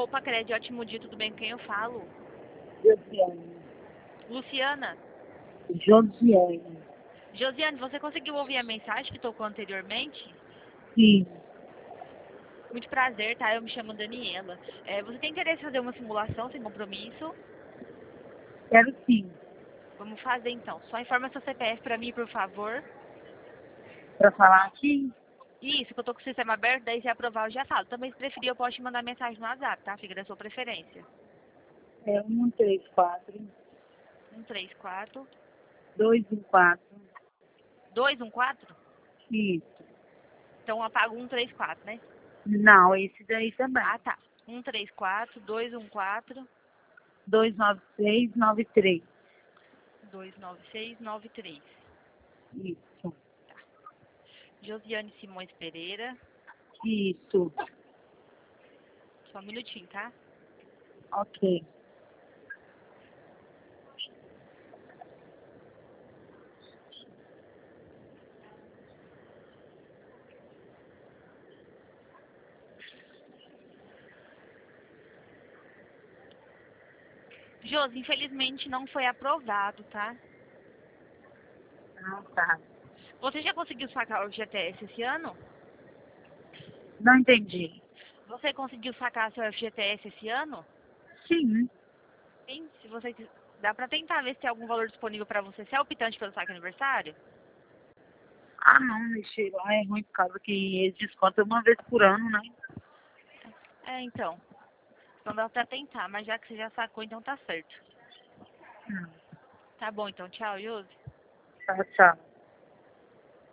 Opa, Cred, ótimo dia, tudo bem? Com quem eu falo? Josiane. Luciana? Josiane. Josiane, você conseguiu ouvir a mensagem que tocou anteriormente? Sim. Muito prazer, tá? Eu me chamo Daniela. Você tem interesse em fazer uma simulação sem compromisso? Quero sim. Vamos fazer então. Só informa seu CPF pra mim, por favor. Para falar aqui, Isso, que eu tô com o sistema aberto, daí se aprovar eu já falo. Também se preferir eu posso te mandar mensagem no WhatsApp, tá? Fica da sua preferência. é 134 134 214. 214? Isso. Então apaga o 134, né? Não, esse daí também. Ah, tá. 134 214 29693. 29693. Isso. Josiane Simões Pereira. Isso. Só um minutinho, tá? Ok. Josi, infelizmente não foi aprovado, tá? Ah, tá. Você já conseguiu sacar o FGTS esse ano? Não entendi. Você conseguiu sacar seu FGTS esse ano? Sim. Sim, se você dá pra tentar ver se tem algum valor disponível pra você. Você é optante pelo saque aniversário? Ah, não, mexer lá é ruim por causa que eles descontam uma vez por ano, né? Então. Então dá pra tentar, mas já que você já sacou, então tá certo. Hum. Tá bom, então. Tchau, Josi. Tchau, tchau.